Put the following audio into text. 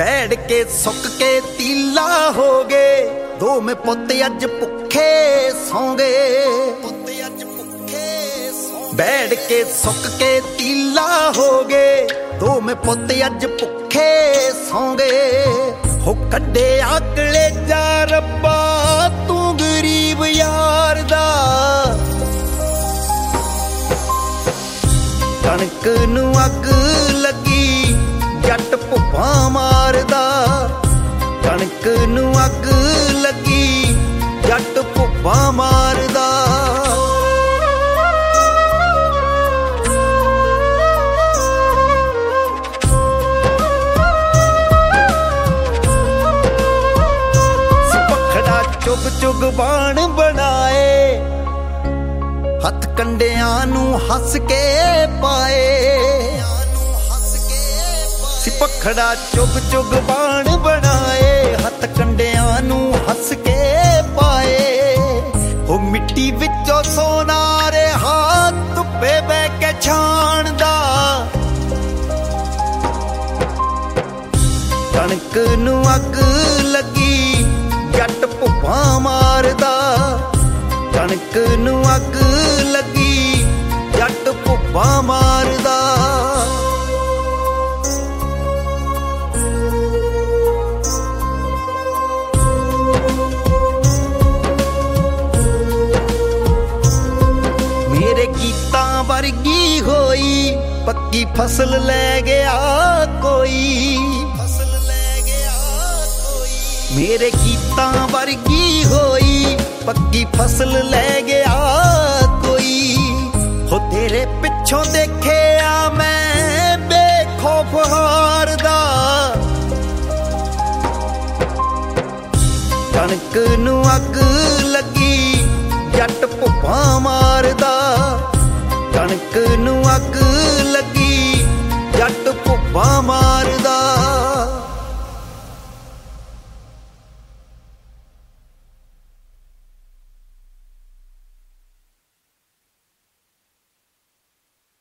बैठ के सुक के तीला हो गए, दो में पुत अज भुखे सौ गए। बैठ के सुक के तीला हो गए, दो में पुत अज भुखे सौ गए। हो कड्डे आकले जा रब्बा तू गरीब यार दा, कणक नू अग लगी जट भुप्पा मारदा। कणक नू अग लगी जट भुप्पा मारदा। पखड़ा चुग चुग बाण बनाए, हथ कंडियां नू हस के पाए। पखड़ा चुग चुग बाण बनाए, हथ कंडियां नू हस के पाए। हो मिट्टी विचों सोना रहा धुप्पे बह के छाणदा। कणक नू अग लगी जट भुप्पा मारदा। कणक नू अग लगी जट भुप्पा मारदा। मेरे गीतां वर्गी होई पक्की फसल लै गया कोई। मेरे गीतां वर्गी होई पक्की फसल लै गया कोई। हो तेरे पिछों देखे आ मैं बेखौफ हारदा। कणक नू अग लगी जट भुप्पा मारदा। कणक नू अग लगी जट भुप्पा मारदा।